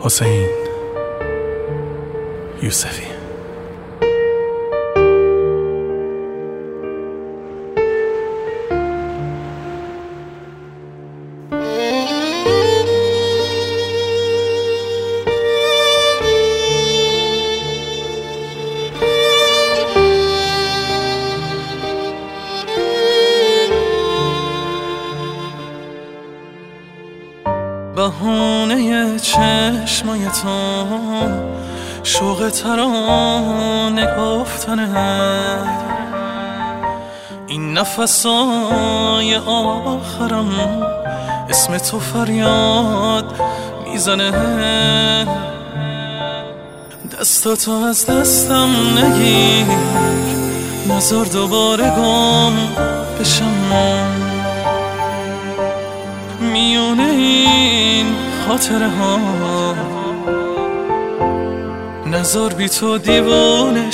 حسین یوسفی. بهونه چشمای تو شوق ترانه گفتنه، این نفسای آخرم اسم تو فریاد میزنه. دستاتو از دستم نگیر، نذار دوباره گم بشم میونه این خاطره ها، نذار بی تو دیوونه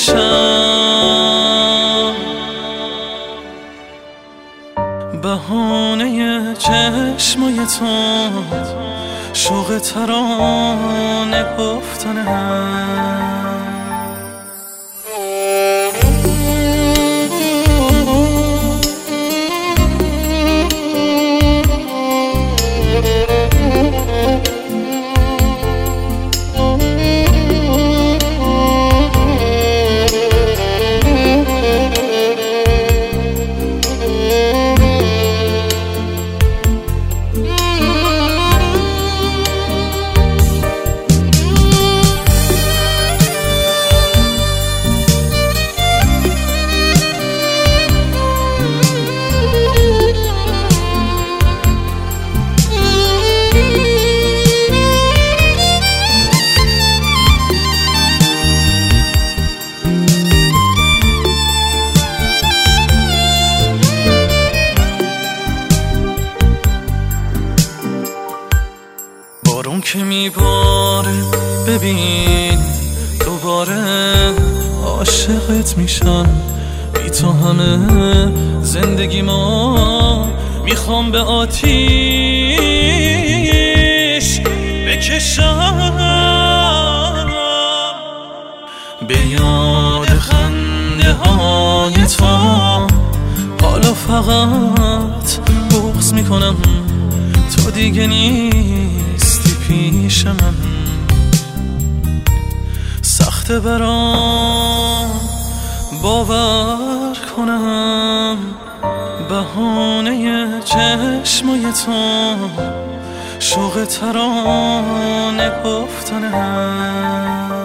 شم. بهانه چشمای تو شوق ترانه گفتنه، بارون که میباره ببین دوباره عاشقت میشم، بی تو همه زندگی ما میخوام به آتیش بکشم، به یاد خنده های تو حالا فقط بغض میکنم، تو دیگه نیستی پیش من. سخته برام باور کنم بهانه چشمای تو شوق ترانه گفتنه.